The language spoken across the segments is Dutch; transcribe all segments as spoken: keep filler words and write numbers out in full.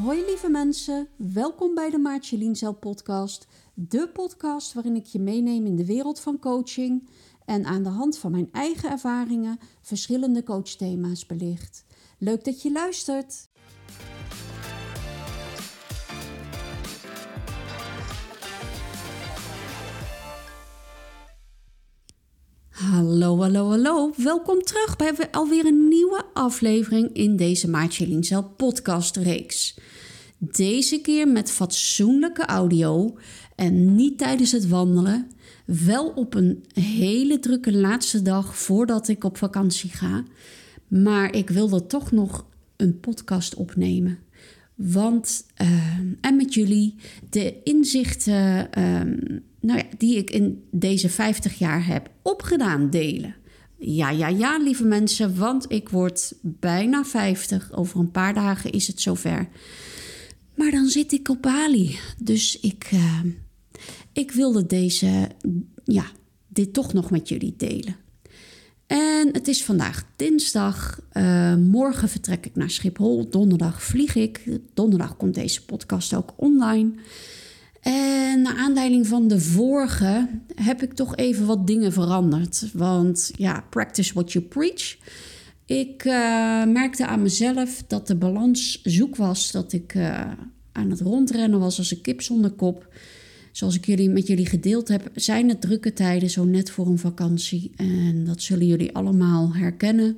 Hoi lieve mensen, welkom bij de Maartje Lienzel podcast. De podcast waarin ik je meeneem in de wereld van coaching en aan de hand van mijn eigen ervaringen verschillende coachthema's belicht. Leuk dat je luistert. Hallo, hallo, hallo. Welkom terug bij alweer een nieuwe aflevering in deze Maartje Lienzel podcastreeks. Deze keer met fatsoenlijke audio en niet tijdens het wandelen. Wel op een hele drukke laatste dag voordat ik op vakantie ga. Maar ik wilde toch nog een podcast opnemen. Want, uh, en met jullie, de inzichten uh, nou ja, die ik in deze vijftig jaar heb opgedaan delen. Ja, ja, ja, lieve mensen, want ik word bijna vijftig. Over een paar dagen is het zover. Maar dan zit ik op Bali. Dus ik, uh, ik wilde deze, ja, dit toch nog met jullie delen. En het is vandaag dinsdag. Uh, morgen vertrek ik naar Schiphol. Donderdag vlieg ik. Donderdag komt deze podcast ook online. En naar aanleiding van de vorige heb ik toch even wat dingen veranderd. Want ja, practice what you preach. Ik uh, merkte aan mezelf dat de balans zoek was. Dat ik uh, aan het rondrennen was als een kip zonder kop. Zoals ik jullie, met jullie gedeeld heb, zijn het drukke tijden zo net voor een vakantie. En dat zullen jullie allemaal herkennen.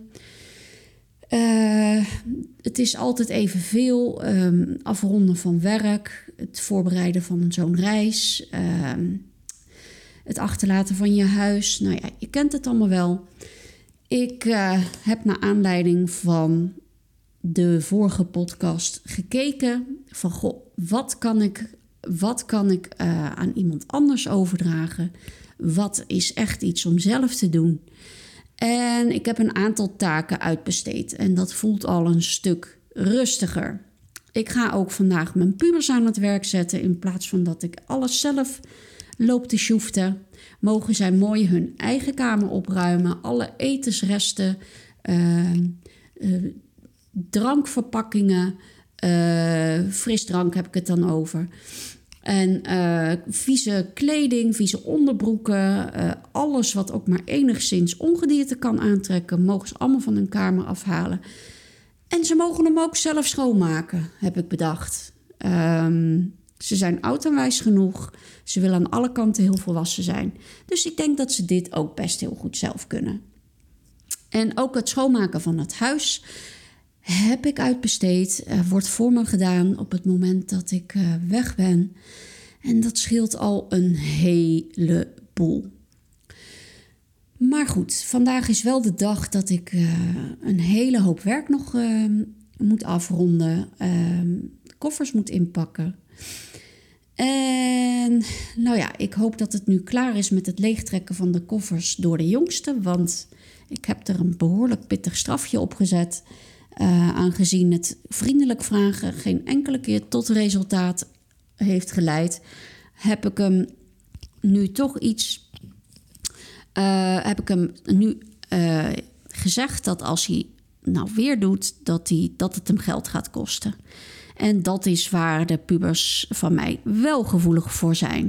Uh, het is altijd evenveel. Um, afronden van werk, het voorbereiden van zo'n reis, uh, het achterlaten van je huis. Nou ja, je kent het allemaal wel. Ik uh, heb naar aanleiding van de vorige podcast gekeken van goh, wat kan ik... Wat kan ik uh, aan iemand anders overdragen? Wat is echt iets om zelf te doen? En ik heb een aantal taken uitbesteed. En dat voelt al een stuk rustiger. Ik ga ook vandaag mijn pubers aan het werk zetten. In plaats van dat ik alles zelf loop te sjoeften. Mogen zij mooi hun eigen kamer opruimen. Alle etensresten. Uh, uh, drankverpakkingen. Uh, frisdrank heb ik het dan over. En uh, vieze kleding, vieze onderbroeken, uh, alles wat ook maar enigszins ongedierte kan aantrekken, mogen ze allemaal van hun kamer afhalen. En ze mogen hem ook zelf schoonmaken, heb ik bedacht. Um, ze zijn oud en wijs genoeg. Ze willen aan alle kanten heel volwassen zijn. Dus ik denk dat ze dit ook best heel goed zelf kunnen. En ook het schoonmaken van het huis heb ik uitbesteed, uh, wordt voor me gedaan op het moment dat ik uh, weg ben. En dat scheelt al een heleboel. Maar goed, vandaag is wel de dag dat ik uh, een hele hoop werk nog uh, moet afronden. Uh, koffers moet inpakken. En nou ja, ik hoop dat het nu klaar is met het leegtrekken van de koffers door de jongste. Want ik heb er een behoorlijk pittig strafje op gezet. Uh, aangezien het vriendelijk vragen geen enkele keer tot resultaat heeft geleid, heb ik hem nu toch iets. Uh, heb ik hem nu uh, gezegd dat als hij nou weer doet, dat, hij, dat het hem geld gaat kosten. En dat is waar de pubers van mij wel gevoelig voor zijn.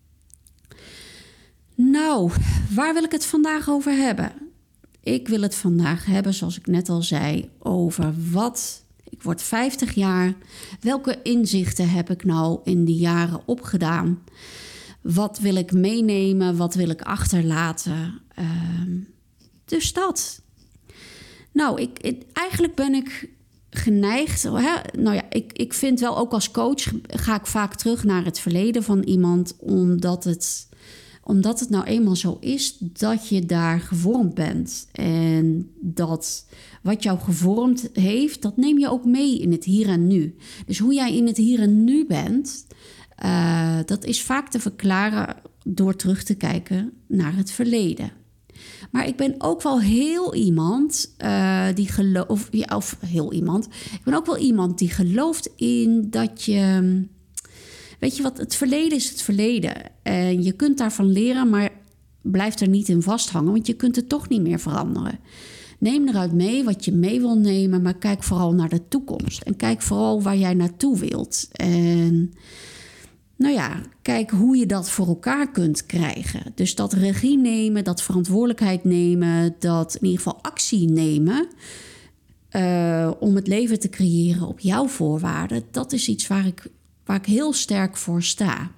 Nou, waar wil ik het vandaag over hebben? Ik wil het vandaag hebben, zoals ik net al zei, over wat... Ik word vijftig jaar. Welke inzichten heb ik nou in die jaren opgedaan? Wat wil ik meenemen? Wat wil ik achterlaten? Uh, dus dat. Nou, ik, ik, eigenlijk ben ik geneigd... Hè? Nou ja, ik, ik vind wel ook als coach ga ik vaak terug naar het verleden van iemand, omdat het... Omdat het nou eenmaal zo is dat je daar gevormd bent. En dat wat jou gevormd heeft, dat neem je ook mee in het hier en nu. Dus hoe jij in het hier en nu bent, uh, dat is vaak te verklaren door terug te kijken naar het verleden. Maar ik ben ook wel heel iemand uh, die gelooft... Ja, of heel iemand. Ik ben ook wel iemand die gelooft in dat je... Weet je wat, het verleden is het verleden. En je kunt daarvan leren, maar blijf er niet in vasthangen, want je kunt het toch niet meer veranderen. Neem eruit mee wat je mee wil nemen, maar kijk vooral naar de toekomst. En kijk vooral waar jij naartoe wilt. En nou ja, kijk hoe je dat voor elkaar kunt krijgen. Dus dat regie nemen, dat verantwoordelijkheid nemen, dat in ieder geval actie nemen uh, om het leven te creëren op jouw voorwaarden. Dat is iets waar ik, waar ik heel sterk voor sta.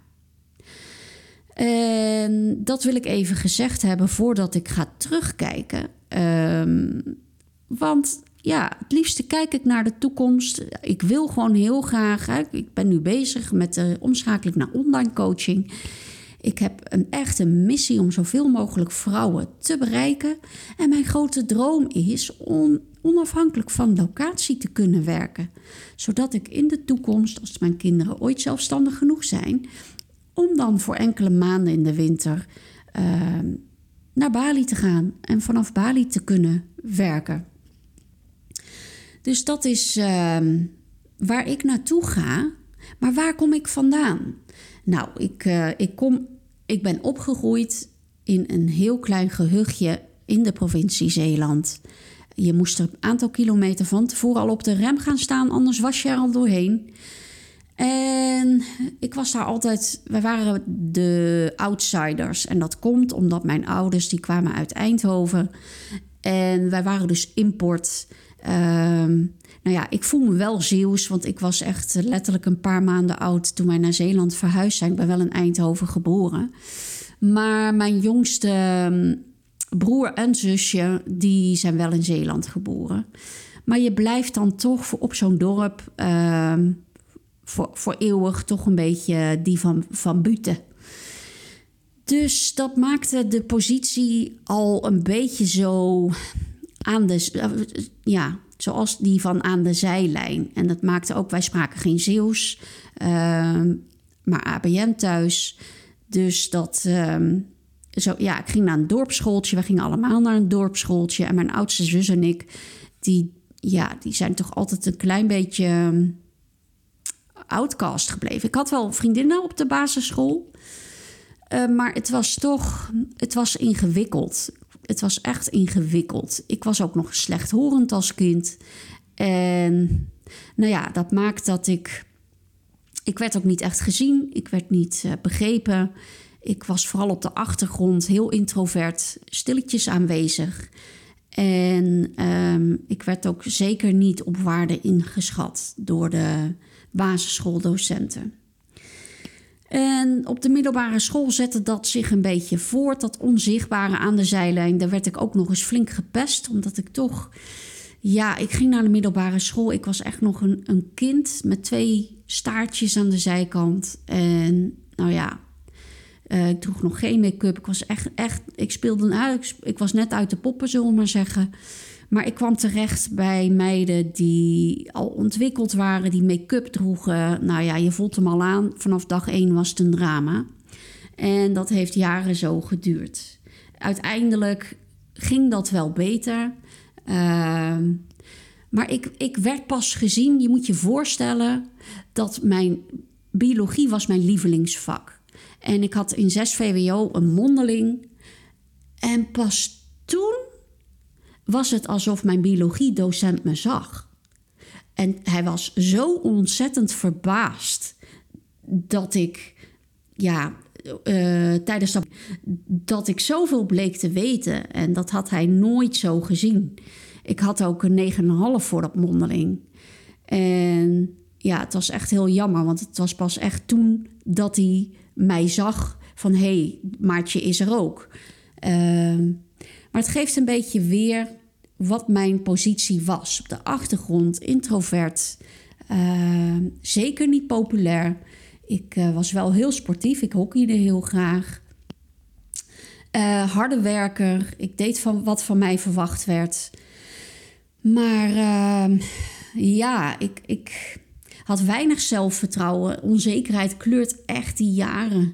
En dat wil ik even gezegd hebben voordat ik ga terugkijken. Um, want ja, het liefste kijk ik naar de toekomst. Ik wil gewoon heel graag... Hè, ik ben nu bezig met de omschakeling naar online coaching. Ik heb een echte missie om zoveel mogelijk vrouwen te bereiken. En mijn grote droom is om onafhankelijk van locatie te kunnen werken. Zodat ik in de toekomst, als mijn kinderen ooit zelfstandig genoeg zijn, om dan voor enkele maanden in de winter uh, naar Bali te gaan en vanaf Bali te kunnen werken. Dus dat is uh, waar ik naartoe ga. Maar waar kom ik vandaan? Nou, ik, uh, ik, kom, ik ben opgegroeid in een heel klein gehuchtje in de provincie Zeeland. Je moest er een aantal kilometer van tevoren al op de rem gaan staan, anders was je er al doorheen. En ik was daar altijd... Wij waren de outsiders. En dat komt omdat mijn ouders, die kwamen uit Eindhoven. En wij waren dus import. Um, nou ja, ik voel me wel Zeeuws, want ik was echt letterlijk een paar maanden oud toen wij naar Zeeland verhuisd zijn. Ik ben wel in Eindhoven geboren. Maar mijn jongste broer en zusje, die zijn wel in Zeeland geboren. Maar je blijft dan toch op zo'n dorp... Uh, Voor, voor eeuwig toch een beetje die van, van Buten. Dus dat maakte de positie al een beetje zo aan de... Ja, zoals die van aan de zijlijn. En dat maakte ook... Wij spraken geen Zeeuws, uh, maar A B N thuis. Dus dat... Uh, zo, ja, ik ging naar een dorpsschooltje. We gingen allemaal naar een dorpsschooltje. En mijn oudste zus en ik, die, ja, die zijn toch altijd een klein beetje... outcast gebleven. Ik had wel vriendinnen op de basisschool. Uh, maar het was toch... Het was ingewikkeld. Het was echt ingewikkeld. Ik was ook nog slechthorend als kind. En nou ja, dat maakt dat ik... Ik werd ook niet echt gezien. Ik werd niet uh, begrepen. Ik was vooral op de achtergrond heel introvert. Stilletjes aanwezig. En um, ik werd ook zeker niet op waarde ingeschat door de basisschooldocenten. En op de middelbare school zette dat zich een beetje voort. Dat onzichtbare aan de zijlijn. Daar werd ik ook nog eens flink gepest. Omdat ik toch... Ja, ik ging naar de middelbare school. Ik was echt nog een, een kind met twee staartjes aan de zijkant. En nou ja... Uh, ik droeg nog geen make-up. Ik was echt, echt, ik speelde nou, ik, ik was net uit de poppen, zullen we maar zeggen. Maar ik kwam terecht bij meiden die al ontwikkeld waren, die make-up droegen. Nou ja, je voelt hem al aan. Vanaf dag één was het een drama. En dat heeft jaren zo geduurd. Uiteindelijk ging dat wel beter. Uh, maar ik, ik werd pas gezien. Je moet je voorstellen dat mijn biologie was mijn lievelingsvak. En ik had in zes V W O een mondeling. En pas toen was het alsof mijn biologiedocent me zag. En hij was zo ontzettend verbaasd dat ik, ja, uh, tijdens dat, dat ik zoveel bleek te weten. En dat had hij nooit zo gezien. Ik had ook een negen komma vijf voor dat mondeling. En ja, het was echt heel jammer, want het was pas echt toen dat hij mij zag van, hé, hey, Maartje is er ook. Uh, maar het geeft een beetje weer wat mijn positie was. Op de achtergrond, introvert, uh, zeker niet populair. Ik uh, was wel heel sportief, ik hockeyde heel graag. Uh, harde werker, ik deed van wat van mij verwacht werd. Maar uh, ja, ik... ik had weinig zelfvertrouwen. Onzekerheid kleurt echt die jaren.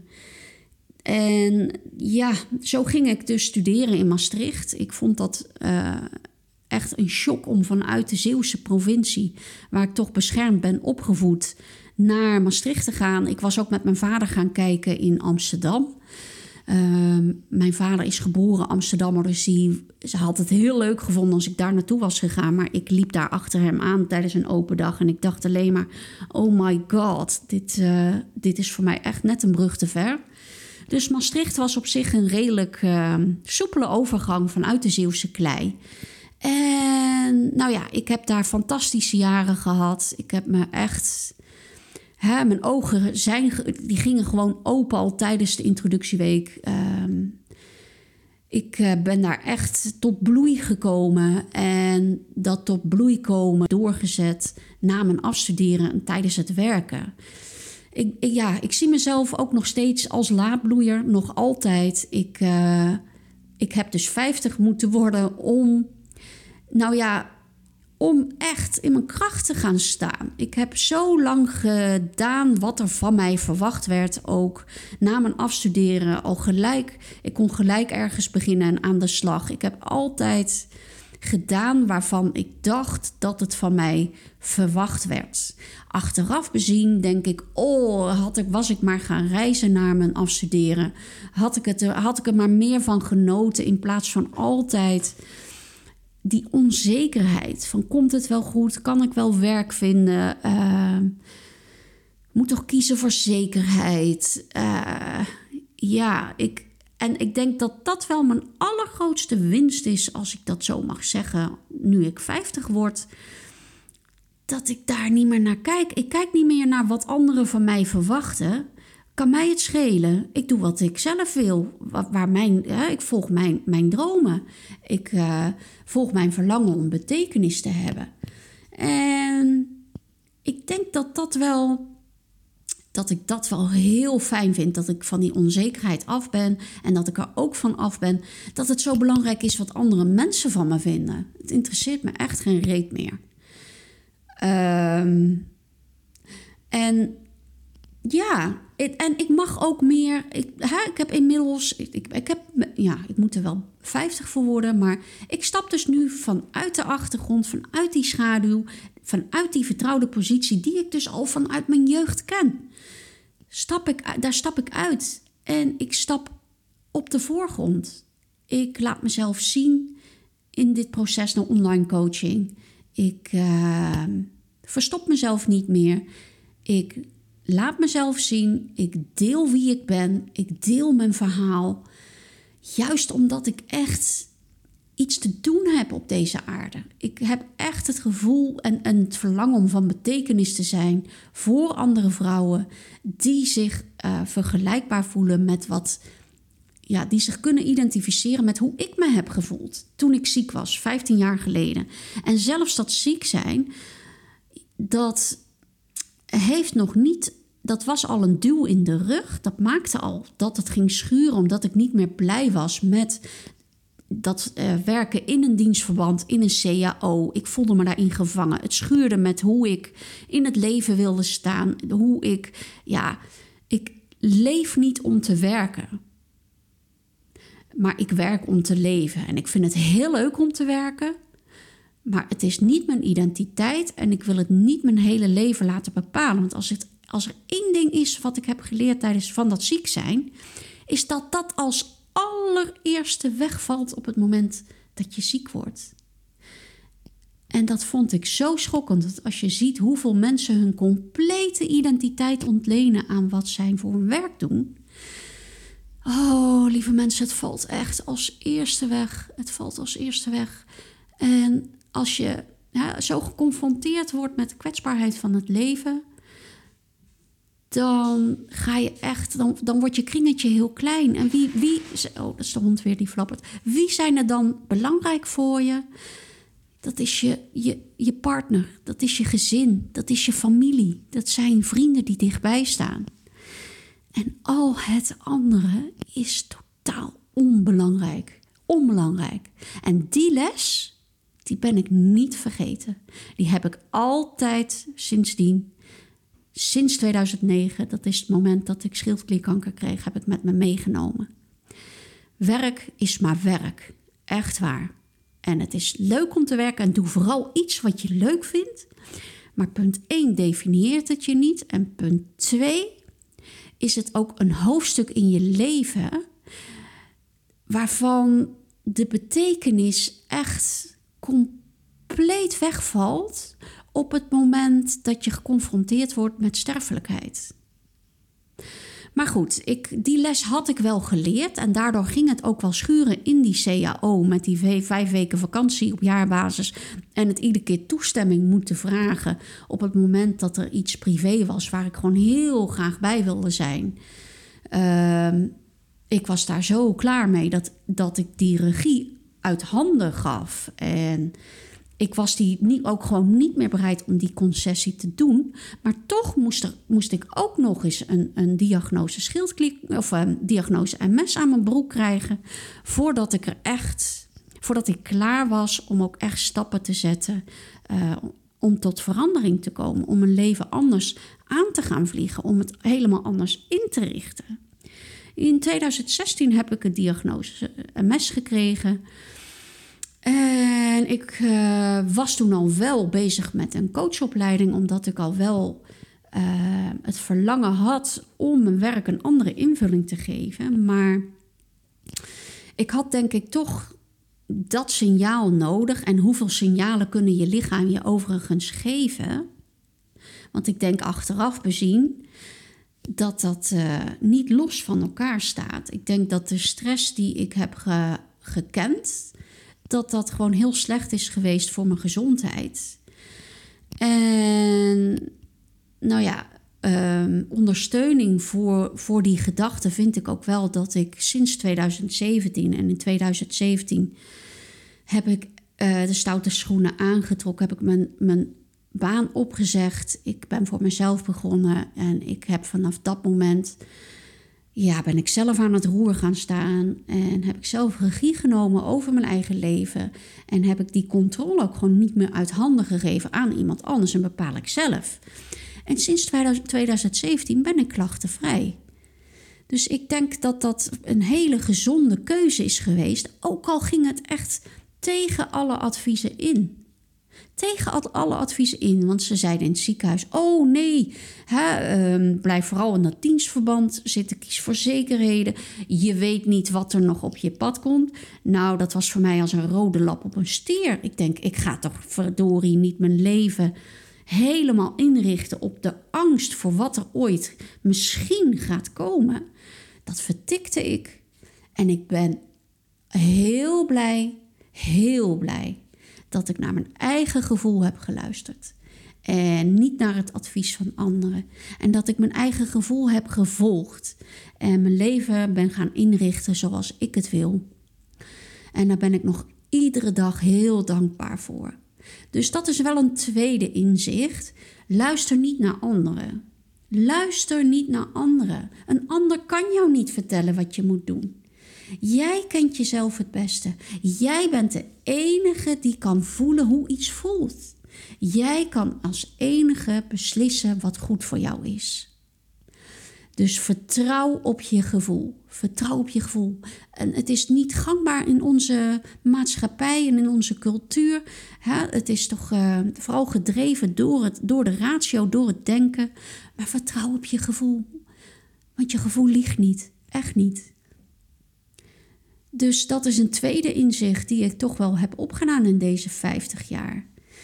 En ja, zo ging ik dus studeren in Maastricht. Ik vond dat uh, echt een shock om vanuit de Zeeuwse provincie, waar ik toch beschermd ben opgevoed, naar Maastricht te gaan. Ik was ook met mijn vader gaan kijken in Amsterdam. Um, mijn vader is geboren Amsterdammer, dus die, ze had het heel leuk gevonden als ik daar naartoe was gegaan. Maar ik liep daar achter hem aan tijdens een open dag en ik dacht alleen maar, oh my god, dit, uh, dit is voor mij echt net een brug te ver. Dus Maastricht was op zich een redelijk uh, soepele overgang vanuit de Zeeuwse klei. En nou ja, ik heb daar fantastische jaren gehad. Ik heb me echt... Hè, mijn ogen zijn, die gingen gewoon open al tijdens de introductieweek. Um, ik uh, ben daar echt tot bloei gekomen. En dat tot bloei komen doorgezet na mijn afstuderen en tijdens het werken. Ik, ik, ja, ik zie mezelf ook nog steeds als laadbloeier, nog altijd. Ik, uh, ik heb dus vijftig moeten worden om... Nou ja... om echt in mijn kracht te gaan staan. Ik heb zo lang gedaan wat er van mij verwacht werd. Ook na mijn afstuderen al gelijk. Ik kon gelijk ergens beginnen en aan de slag. Ik heb altijd gedaan waarvan ik dacht dat het van mij verwacht werd. Achteraf bezien denk ik, oh, had ik, was ik maar gaan reizen naar mijn afstuderen. Had ik, het er, had ik er maar meer van genoten in plaats van altijd... die onzekerheid van komt het wel goed, kan ik wel werk vinden, uh, moet toch kiezen voor zekerheid. Uh, ja, ik, en ik denk dat dat wel mijn allergrootste winst is, als ik dat zo mag zeggen, nu ik vijftig word, dat ik daar niet meer naar kijk. Ik kijk niet meer naar wat anderen van mij verwachten. Kan mij het schelen? Ik doe wat ik zelf wil. Waar mijn, ja, ik volg mijn, mijn dromen. Ik uh, volg mijn verlangen om betekenis te hebben. En ik denk dat dat wel... dat ik dat wel heel fijn vind. Dat ik van die onzekerheid af ben. En dat ik er ook van af ben. Dat het zo belangrijk is wat andere mensen van me vinden. Het interesseert me echt geen reet meer. Um, en... Ja, het, en ik mag ook meer. Ik, hè, ik heb inmiddels. Ik, ik, ik heb. Ja, ik moet er wel vijftig voor worden. Maar ik stap dus nu vanuit de achtergrond, vanuit die schaduw, vanuit die vertrouwde positie, die ik dus al vanuit mijn jeugd ken. Stap ik, daar stap ik uit. En ik stap op de voorgrond. Ik laat mezelf zien in dit proces naar online coaching. Ik uh, verstop mezelf niet meer. Ik. Laat mezelf zien, ik deel wie ik ben, ik deel mijn verhaal. Juist omdat ik echt iets te doen heb op deze aarde. Ik heb echt het gevoel en, en het verlangen om van betekenis te zijn voor andere vrouwen die zich uh, vergelijkbaar voelen met wat, ja, die zich kunnen identificeren met hoe ik me heb gevoeld toen ik ziek was, vijftien jaar geleden. En zelfs dat ziek zijn, dat heeft nog niet, dat was al een duw in de rug. Dat maakte al dat het ging schuren, omdat ik niet meer blij was met dat uh, werken in een dienstverband, in een C A O. Ik voelde me daarin gevangen. Het schuurde met hoe ik in het leven wilde staan. Hoe ik, ja, ik leef niet om te werken. Maar ik werk om te leven. En ik vind het heel leuk om te werken. Maar het is niet mijn identiteit en ik wil het niet mijn hele leven laten bepalen. Want als, het, als er één ding is wat ik heb geleerd tijdens van dat ziek zijn, is dat dat als allereerste wegvalt op het moment dat je ziek wordt. En dat vond ik zo schokkend. Dat als je ziet hoeveel mensen hun complete identiteit ontlenen aan wat zij voor hun werk doen. Oh, lieve mensen, het valt echt als eerste weg. Het valt als eerste weg. En als je ja, zo geconfronteerd wordt met de kwetsbaarheid van het leven, dan ga je echt, dan, dan wordt je kringetje heel klein. En wie, wie, oh, dat is de hond weer die flappert. Wie zijn er dan belangrijk voor je? Dat is je, je, je partner, dat is je gezin, dat is je familie. Dat zijn vrienden die dichtbij staan. En al het andere is totaal onbelangrijk. Onbelangrijk. En die les, die ben ik niet vergeten. Die heb ik altijd sindsdien, sinds tweeduizend negen, dat is het moment dat ik schildklierkanker kreeg, heb ik met me meegenomen. Werk is maar werk. Echt waar. En het is leuk om te werken en doe vooral iets wat je leuk vindt. Maar punt één definieert het je niet. En punt twee is het ook een hoofdstuk in je leven waarvan de betekenis echt compleet wegvalt op het moment dat je geconfronteerd wordt met sterfelijkheid. Maar goed, ik, die les had ik wel geleerd en daardoor ging het ook wel schuren in die C A O met die v- vijf weken vakantie op jaarbasis en het iedere keer toestemming moeten vragen op het moment dat er iets privé was waar ik gewoon heel graag bij wilde zijn. Uh, ik was daar zo klaar mee dat, dat ik die regie uit handen gaf en ik was die niet, ook gewoon niet meer bereid om die concessie te doen. Maar toch moest, er, moest ik ook nog eens een, een diagnose schildklier of een diagnose M S aan mijn broek krijgen. Voordat ik er echt, voordat ik klaar was om ook echt stappen te zetten. Uh, om tot verandering te komen. Om mijn leven anders aan te gaan vliegen. Om het helemaal anders in te richten. In twintig zestien heb ik een diagnose M S gekregen. En ik uh, was toen al wel bezig met een coachopleiding, omdat ik al wel uh, het verlangen had om mijn werk een andere invulling te geven. Maar ik had denk ik toch dat signaal nodig. En hoeveel signalen kunnen je lichaam je overigens geven? Want ik denk achteraf bezien dat dat uh, niet los van elkaar staat. Ik denk dat de stress die ik heb ge- gekend... dat dat gewoon heel slecht is geweest voor mijn gezondheid. En nou ja, um, ondersteuning voor, voor die gedachte vind ik ook wel dat ik sinds twintig zeventien... en in twintig zeventien heb ik uh, de stoute schoenen aangetrokken, heb ik mijn, mijn baan opgezegd. Ik ben voor mezelf begonnen en ik heb vanaf dat moment... Ja, ben ik zelf aan het roer gaan staan en heb ik zelf regie genomen over mijn eigen leven. En heb ik die controle ook gewoon niet meer uit handen gegeven aan iemand anders en bepaal ik zelf. En sinds twintig zeventien ben ik klachtenvrij. Dus ik denk dat dat een hele gezonde keuze is geweest, ook al ging het echt tegen alle adviezen in. Tegen alle adviezen in, want ze zeiden in het ziekenhuis... oh nee, hè, um, blijf vooral in dat dienstverband zitten, kies voor zekerheden. Je weet niet wat er nog op je pad komt. Nou, dat was voor mij als een rode lap op een stier. Ik denk, ik ga toch verdorie niet mijn leven helemaal inrichten... op de angst voor wat er ooit misschien gaat komen. Dat vertikte ik. En ik ben heel blij, heel blij... dat ik naar mijn eigen gevoel heb geluisterd. En niet naar het advies van anderen. En dat ik mijn eigen gevoel heb gevolgd. En mijn leven ben gaan inrichten zoals ik het wil. En daar ben ik nog iedere dag heel dankbaar voor. Dus dat is wel een tweede inzicht. Luister niet naar anderen. Luister niet naar anderen. Een ander kan jou niet vertellen wat je moet doen. Jij kent jezelf het beste. Jij bent de enige die kan voelen hoe iets voelt. Jij kan als enige beslissen wat goed voor jou is. Dus vertrouw op je gevoel. Vertrouw op je gevoel. En het is niet gangbaar in onze maatschappij en in onze cultuur. Het is toch uh, vooral gedreven door, het, door de ratio, door het denken. Maar vertrouw op je gevoel. Want je gevoel liegt niet. Echt niet. Dus dat is een tweede inzicht die ik toch wel heb opgedaan in deze vijftig jaar.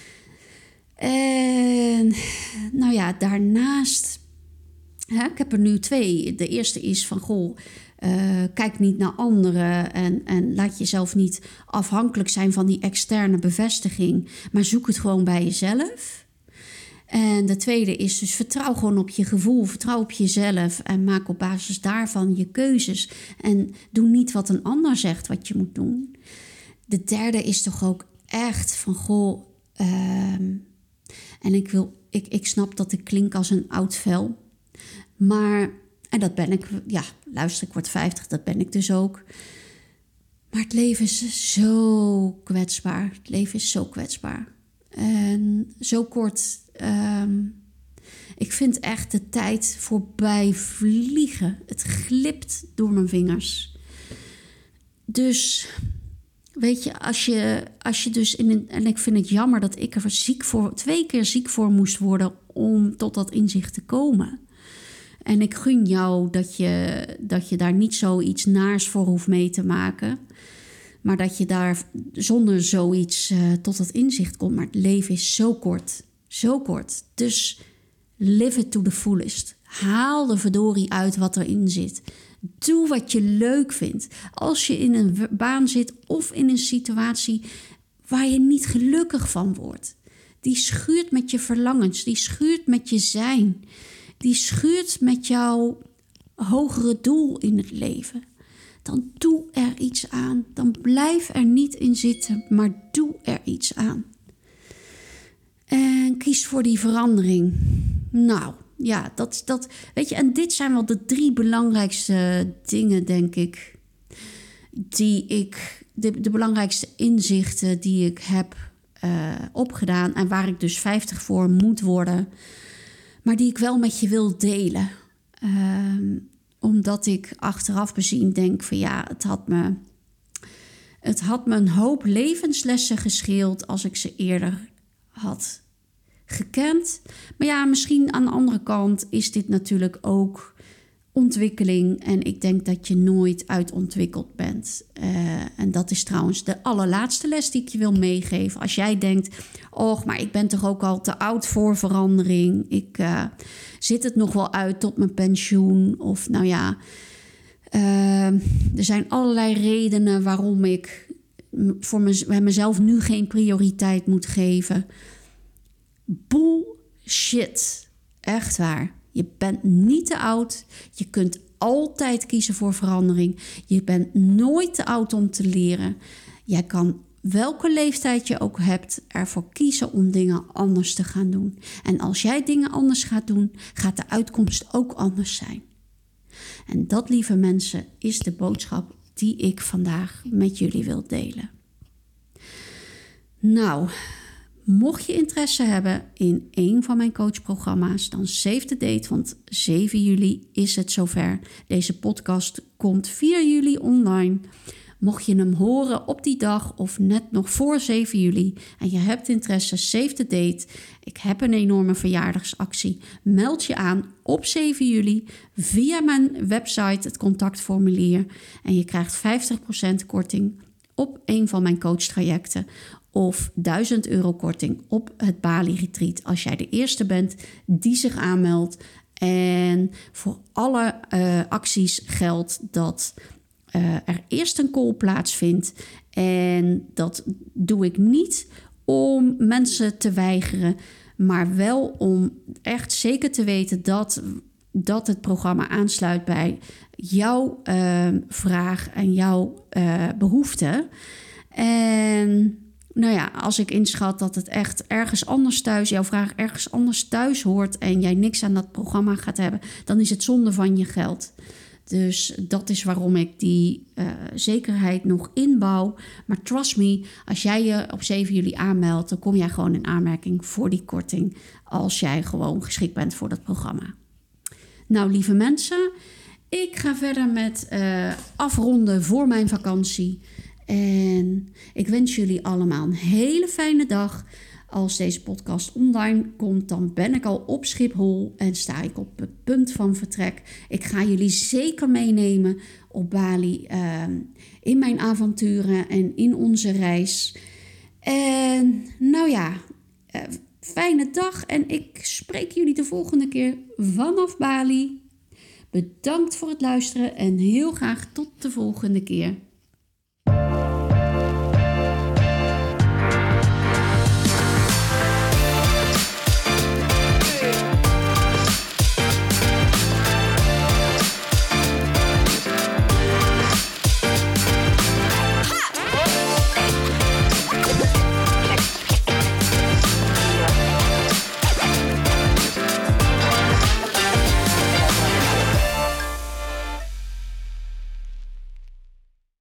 En nou ja, daarnaast, hè, ik heb er nu twee. De eerste is van, goh, uh, kijk niet naar anderen en, en laat jezelf niet afhankelijk zijn van die externe bevestiging, maar zoek het gewoon bij jezelf. En de tweede is dus vertrouw gewoon op je gevoel, vertrouw op jezelf en maak op basis daarvan je keuzes. En doe niet wat een ander zegt wat je moet doen. De derde is toch ook echt van, goh, um, en ik, wil, ik, ik snap dat ik klink als een oud vel. Maar, en dat ben ik, ja, luister, ik word vijftig, dat ben ik dus ook. Maar het leven is zo kwetsbaar. Het leven is zo kwetsbaar. En zo kort, um, ik vind echt de tijd voorbij vliegen. Het glipt door mijn vingers. Dus, weet je, als je, als je dus in een, en ik vind het jammer dat ik er ziek voor, twee keer ziek voor moest worden om tot dat inzicht te komen. En ik gun jou dat je, dat je daar niet zoiets naars voor hoeft mee te maken. Maar dat je daar zonder zoiets uh, tot het inzicht komt. Maar het leven is zo kort. Zo kort. Dus live it to the fullest. Haal de verdorie uit wat erin zit. Doe wat je leuk vindt. Als je in een baan zit of in een situatie waar je niet gelukkig van wordt. Die schuurt met je verlangens. Die schuurt met je zijn. Die schuurt met jouw hogere doel in het leven. Dan doe er iets aan. Dan blijf er niet in zitten, maar doe er iets aan. En kies voor die verandering. Nou, ja, dat, dat, weet je, en dit zijn wel de drie belangrijkste dingen, denk ik, die ik, de, de belangrijkste inzichten die ik heb uh, opgedaan en waar ik dus vijftig voor moet worden, maar die ik wel met je wil delen. Uh, omdat ik achteraf bezien denk van ja, het had me, het had me een hoop levenslessen gescheeld als ik ze eerder had gekend. Maar ja, misschien aan de andere kant is dit natuurlijk ook ontwikkeling. En ik denk dat je nooit uitontwikkeld bent. Uh, en dat is trouwens de allerlaatste les die ik je wil meegeven. Als jij denkt, och, maar ik ben toch ook al te oud voor verandering. Ik uh, zit het nog wel uit tot mijn pensioen. Of nou ja, uh, er zijn allerlei redenen waarom ik voor mez- mezelf nu geen prioriteit moet geven. Bullshit. Echt waar. Je bent niet te oud. Je kunt altijd kiezen voor verandering. Je bent nooit te oud om te leren. Jij kan, welke leeftijd je ook hebt, ervoor kiezen om dingen anders te gaan doen. En als jij dingen anders gaat doen, gaat de uitkomst ook anders zijn. En dat, lieve mensen, is de boodschap die ik vandaag met jullie wil delen. Nou, mocht je interesse hebben in een van mijn coachprogramma's, dan save the date, want zeven juli is het zover. Deze podcast komt vier juli online. Mocht je hem horen op die dag of net nog voor zeven juli en je hebt interesse, save the date. Ik heb een enorme verjaardagsactie. Meld je aan op zeven juli via mijn website, het contactformulier. En je krijgt vijftig procent korting op een van mijn coachtrajecten. Of duizend euro korting op het Bali Retreat als jij de eerste bent die zich aanmeldt. En voor alle uh, acties geldt dat uh, er eerst een call plaatsvindt. En dat doe ik niet om mensen te weigeren, maar wel om echt zeker te weten dat, dat het programma aansluit bij jouw uh, vraag en jouw uh, behoefte. En nou ja, als ik inschat dat het echt ergens anders thuis, jouw vraag ergens anders thuis hoort en jij niks aan dat programma gaat hebben, dan is het zonde van je geld. Dus dat is waarom ik die uh, zekerheid nog inbouw. Maar trust me, als jij je op zeven juli aanmeldt, dan kom jij gewoon in aanmerking voor die korting als jij gewoon geschikt bent voor dat programma. Nou, lieve mensen, ik ga verder met uh, afronden voor mijn vakantie. En ik wens jullie allemaal een hele fijne dag. Als deze podcast online komt, dan ben ik al op Schiphol en sta ik op het punt van vertrek. Ik ga jullie zeker meenemen op Bali uh, in mijn avonturen en in onze reis. En nou ja, uh, fijne dag en ik spreek jullie de volgende keer vanaf Bali. Bedankt voor het luisteren en heel graag tot de volgende keer.